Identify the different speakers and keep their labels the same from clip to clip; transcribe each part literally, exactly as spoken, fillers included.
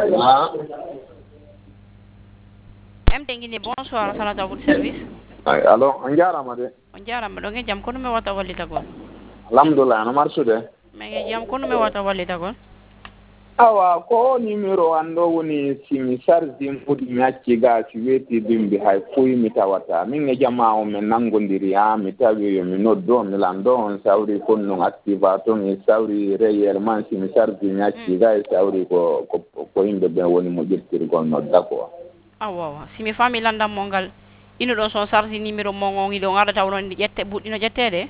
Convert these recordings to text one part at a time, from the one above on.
Speaker 1: Ah.
Speaker 2: M Tengini, bonsoir, salat à votre service.
Speaker 1: Ay, alo, on jarama de.
Speaker 2: On jarama ɗo nge jam kono mi wata wallita gon.
Speaker 1: Alhamdulillah, no marsude.
Speaker 2: Mi nge jam kono mi wata wallita gon.
Speaker 1: Awa, ko numéro ando woni simi charge mudi mi acci ga si weti bimbi hay fuyi mi tawata. Min nge jama o men nangodiri ha mi tawi yo mi noddo mi lando on sawri kon non activaton e sawri réellement simi charge mi acci ga e sawri ko ko ko yimbe be woni mo jettiri gon nodda ko.
Speaker 2: Awa awa, simi fami landam mongal ino ɗon son charge numéro mon on iɗo gaɗa taw non ƴette ɓuɗɗino ƴettede.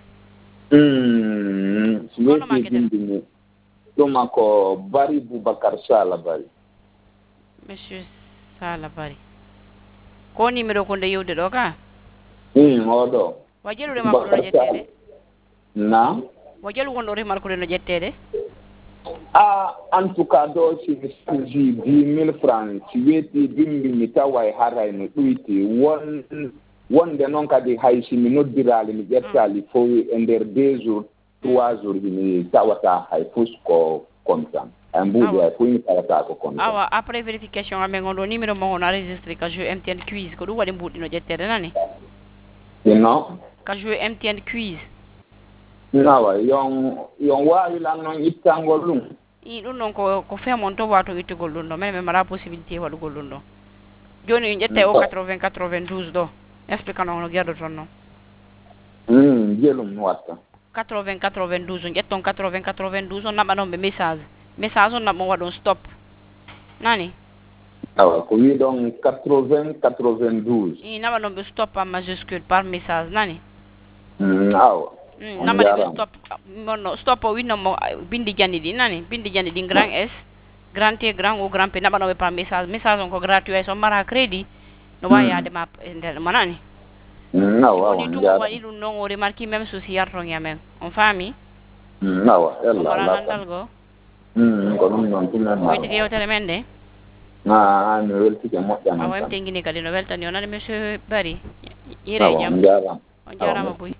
Speaker 1: Hmm, si weti bimbi ni. Ɗuma ko Bari Boubacar Sala Bari.
Speaker 2: Monsieur Sala Bari. Ko numéro ko nde yewde ɗo ka?
Speaker 1: Hmm, oɗo.
Speaker 2: Wa jeelude makko ɗo no ƴettede?
Speaker 1: Na?
Speaker 2: Wa jeelu gonɗo remarque ɗo no ƴettede?
Speaker 1: Ah, en tout cas ɗo simi charge dix mille francs si weeti bimbi mi tawa e haray no ɗuyti won wonde noon kadi hay simi noddirali mi ƴettali fof e nder deux jours trois jours mi tawata hay fus ko comme ça en mbuuɗi hay fof mi tawata ko comme ça
Speaker 2: awa après vérification amen on ɗo numéro mo on enregistré ka jeu M T N quiz ko ɗum waɗi mbuɗɗino ƴettede nani
Speaker 1: non
Speaker 2: ka jeu M T N quiz
Speaker 1: awa yon yon wawi lan noon ittangol ɗum
Speaker 2: i ɗum noon ko ko femon to wato ittugol ɗum ɗo minen min mbaɗa possibilité waɗugol ɗum ɗo joni ƴette o quatre-vingts quatre-vingt-douze ɗo explique non no guerɗo toon noon
Speaker 1: hmm jelum watta
Speaker 2: quatre-vingts quatre-vingt-douze on ƴetton quatre-vingts quatre-vingt-douze on naɓa noon ɓe message message on naɓa waɗon stop nani
Speaker 1: awa ko wi ɗon quatre-vingts quatre-vingt-douze
Speaker 2: i naɓa noon ɓe stop en majuscule par message nani
Speaker 1: hmm awa
Speaker 2: namani ɓe stop monno stop o winnomo bindi janni ɗi nani bindi janni ɗi grand S grand T grand O grand P naɓanoɓe par message message on ko gratuit so mara crédit no wawi yadema e nder mo nani woni tum o waɗi ɗum noon o remarque même souci yarton amen on faami
Speaker 1: awa
Speaker 2: ella landal go
Speaker 1: ko ɗum noon tumen
Speaker 2: woytiki yewtere men nde
Speaker 1: a mi weltike moƴƴan
Speaker 2: awa em tengini kadi no weltani o nani monsieur Bari ire jam
Speaker 1: on jarama
Speaker 2: on jarama boy